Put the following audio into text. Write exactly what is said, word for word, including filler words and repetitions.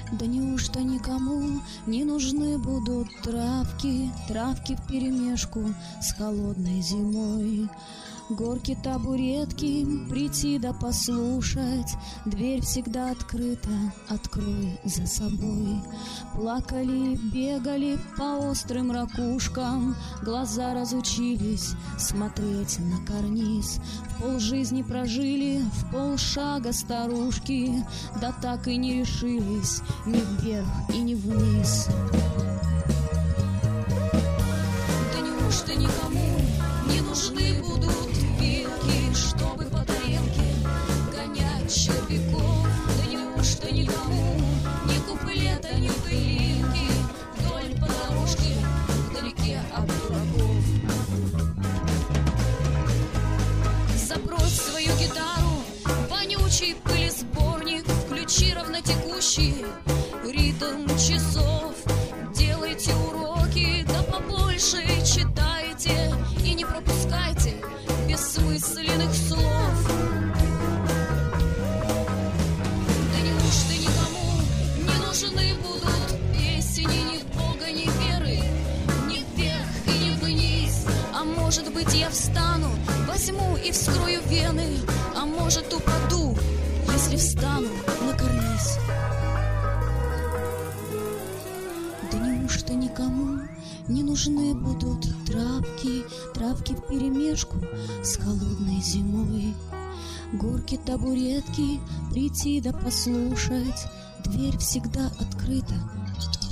Да неужто никому не нужны будут травки, травки вперемешку с холодной зимой? Горки, табуретки, прийти да послушать, дверь всегда открыта, открой за собой. Плакали, бегали по острым ракушкам, глаза разучились смотреть на карниз. В полжизни прожили, в полшага старушки, да так и не решились ни вверх и ни вниз. Да неужто никому не нужны будут вилки, чтобы по тарелке гонять червяков? Да неужто никому ни куплета, ни пылинки вдоль по дорожке вдалеке от дураков? Забрось свою гитару, вонючий пылесборник, включи равнотекущий ритм часов. Делайте уроки, да побольше читайте и не пропускайте бессмысленных слов. Да неужто никому не нужны будут песни ни Бога, ни веры, ни вверх и ни вниз? А может быть, я встану, возьму и вскрою вены, а может, упаду, если встану на карниз. Да неужто никому не нужны будут травки, травки вперемешку с холодной зимой? Горки, табуретки, прийти да послушать, дверь всегда открыта,